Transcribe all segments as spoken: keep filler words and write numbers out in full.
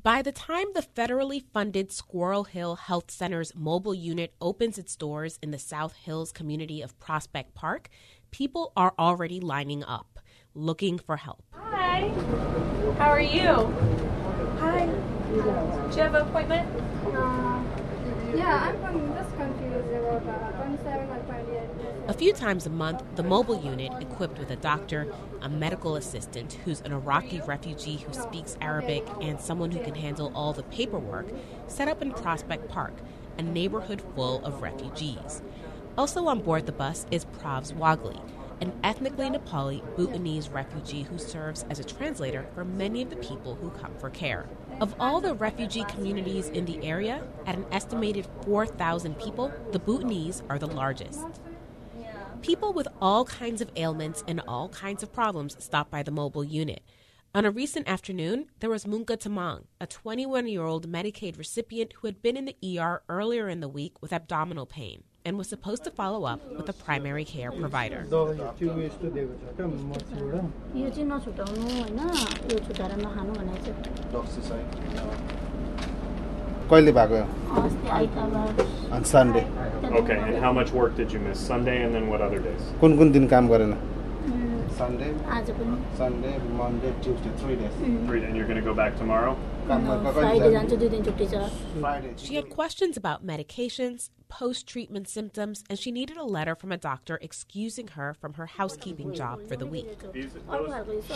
By the time the federally funded Squirrel Hill Health Center's mobile unit opens its doors in the South Hills community of Prospect Park, people are already lining up, looking for help. Hi, how are you? Hi. Do you have an appointment? Uh, yeah, I'm from this country, Europa. twenty-seven or twenty-eight. A few times a month, the mobile unit, equipped with a doctor, a medical assistant who's an Iraqi refugee who speaks Arabic, and someone who can handle all the paperwork, set up in Prospect Park, a neighborhood full of refugees. Also on board the bus is Pravs Wagli, an ethnically Nepali Bhutanese refugee who serves as a translator for many of the people who come for care. Of all the refugee communities in the area, at an estimated four thousand people, the Bhutanese are the largest. People with all kinds of ailments and all kinds of problems stop by the mobile unit. On a recent afternoon, there was Munka Tamang, a twenty-one-year-old Medicaid recipient who had been in the E R earlier in the week with abdominal pain and was supposed to follow up with a primary care provider. On Sunday. Okay, and how much work did you miss? Sunday and then what other days? Kun kun din kaam garena? Sunday, Sunday, Monday, Tuesday, three days. Three, and you're going to go back tomorrow? Friday. She had questions about medications, post-treatment symptoms, and she needed a letter from a doctor excusing her from her housekeeping job for the week. These, those,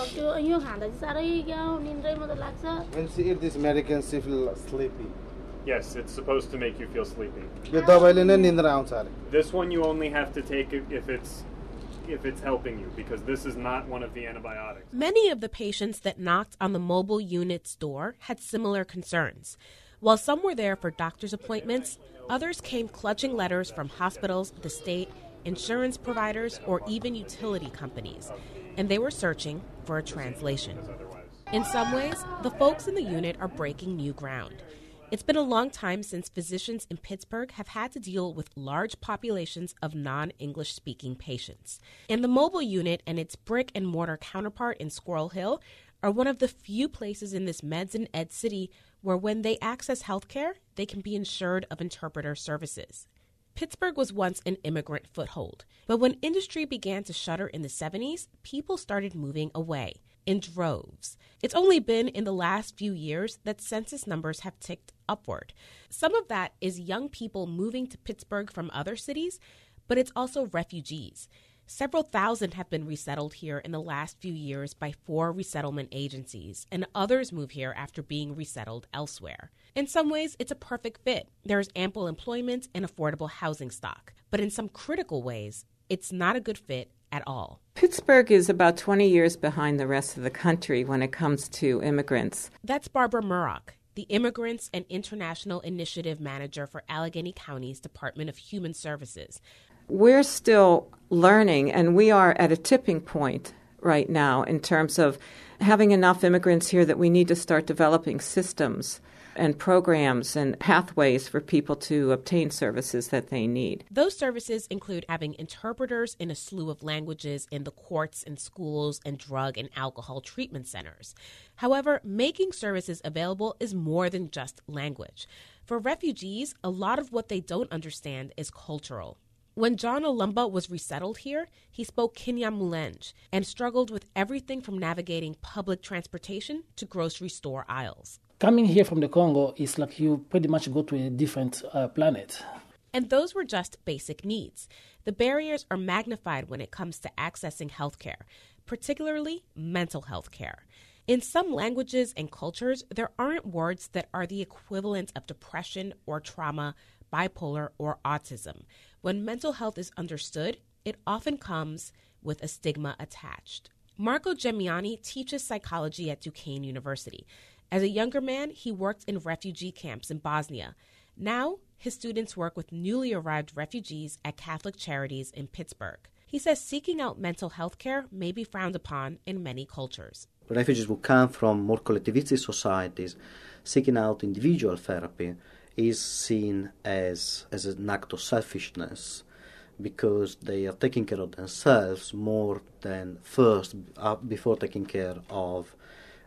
When she eat this medicine, she feel sleepy. yes, it's supposed to make you feel sleepy. Yo dabaile नै निन्द्रा आउँछ अरे. This one you only have to take it if it's if it's helping you, because this is not one of the antibiotics. Many of the patients that knocked on the mobile unit's door had similar concerns. While some were there for doctor's appointments, others came clutching letters from hospitals, the state, insurance providers, or even utility companies, and they were searching for a translation. In some ways, the folks in the unit are breaking new ground. It's been a long time since physicians in Pittsburgh have had to deal with large populations of non-English speaking patients. And the mobile unit and its brick and mortar counterpart in Squirrel Hill are one of the few places in this meds and ed city where when they access health care, they can be insured of interpreter services. Pittsburgh was once an immigrant foothold, but when industry began to shutter in the seventies, people started moving away in droves. It's only been in the last few years that census numbers have ticked upward. Some of that is young people moving to Pittsburgh from other cities, but it's also refugees. Several thousand have been resettled here in the last few years by four resettlement agencies, and others move here after being resettled elsewhere. In some ways, it's a perfect fit. There's ample employment and affordable housing stock. But in some critical ways, it's not a good fit at all. Pittsburgh is about twenty years behind the rest of the country when it comes to immigrants. That's Barbara Murrock, the Immigrants and International Initiative Manager for Allegheny County's Department of Human Services. We're still learning, and we are at a tipping point right now in terms of having enough immigrants here that we need to start developing systems and programs and pathways for people to obtain services that they need. Those services include having interpreters in a slew of languages in the courts and schools and drug and alcohol treatment centers. However, making services available is more than just language. For refugees, a lot of what they don't understand is cultural. When John Olumba was resettled here, he spoke Kinyamulenge and struggled with everything from navigating public transportation to grocery store aisles. Coming here from the Congo is like you pretty much go to a different uh, planet. And those were just basic needs. The barriers are magnified when it comes to accessing health care, particularly mental health care. In some languages and cultures, there aren't words that are the equivalent of depression or trauma, bipolar, or autism. When mental health is understood, it often comes with a stigma attached. Marco Gemiani teaches psychology at Duquesne University. As a younger man, he worked in refugee camps in Bosnia. Now, his students work with newly arrived refugees at Catholic Charities in Pittsburgh. He says seeking out mental health care may be frowned upon in many cultures. Refugees who come from more collectivistic societies seeking out individual therapy is seen as, as an act of selfishness because they are taking care of themselves more than first, uh, before taking care of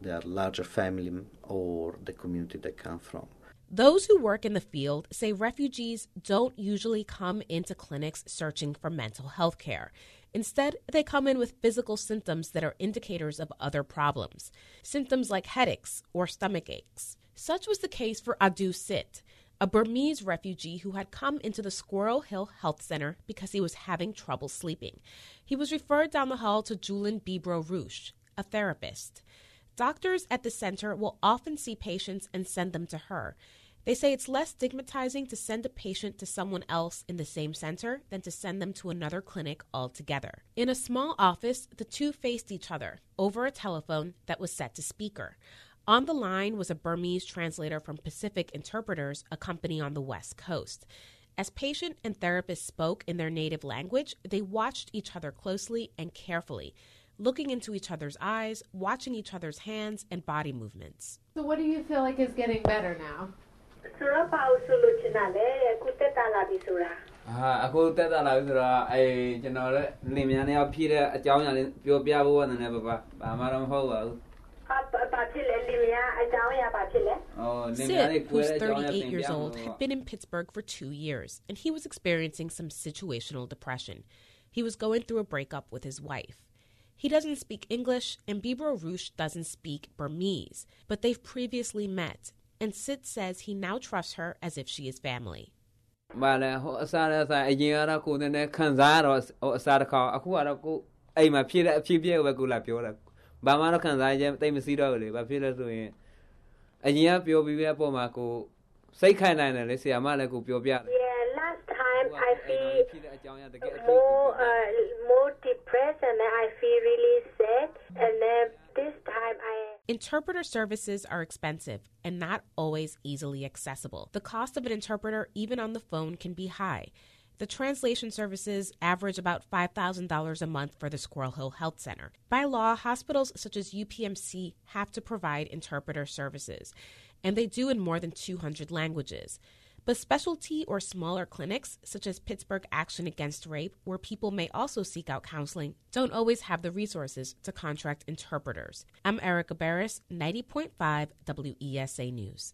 their larger family or the community they come from. Those who work in the field say refugees don't usually come into clinics searching for mental health care. Instead, they come in with physical symptoms that are indicators of other problems, symptoms like headaches or stomach aches. Such was the case for Adu Sit, a Burmese refugee who had come into the Squirrel Hill Health Center because he was having trouble sleeping. He was referred down the hall to Julin Bibro Rouge, a therapist. Doctors at the center will often see patients and send them to her. They say it's less stigmatizing to send a patient to someone else in the same center than to send them to another clinic altogether. In a small office, the two faced each other over a telephone that was set to speaker. On the line was a Burmese translator from Pacific Interpreters, a company on the West Coast. As patient and therapist spoke in their native language, they watched each other closely and carefully, looking into each other's eyes, watching each other's hands and body movements. So what do you feel like is getting better now? Ah, ako teta la sura ai chano le lim nya ne phi de a chaung nya le pyo pya bo ne ne ba ba ba ma ro mho ba u. Sid, who's thirty-eight years old, had been in Pittsburgh for two years, and he was experiencing some situational depression. He was going through a breakup with his wife. He doesn't speak English, and Bibro Rouge doesn't speak Burmese, but they've previously met, and Sid says he now trusts her as if she is family. Ba le ho sa le sa a yin ara ko ne ne khan sa ro o sa da kha aku ara ko ai ma phie le a phie phie ba ko la pyo la ba ma ro khan sa yin tai ma si ro le ba phie le so yin a yin a pyo bi be po ma ko sai khai nai ne le sia ma le ko pyo pya. Yeah, last time I feel more uh, more depressed and I feel really sad, and then this time I Interpreter services are expensive and not always easily accessible. The cost of an interpreter, even on the phone, can be high. The translation services average about five thousand dollars a month for the Squirrel Hill Health Center. By law, hospitals such as U P M C have to provide interpreter services, and they do in more than two hundred languages. But specialty or smaller clinics, such as Pittsburgh Action Against Rape, where people may also seek out counseling, don't always have the resources to contract interpreters. I'm Erica Barris, ninety point five W E S A News.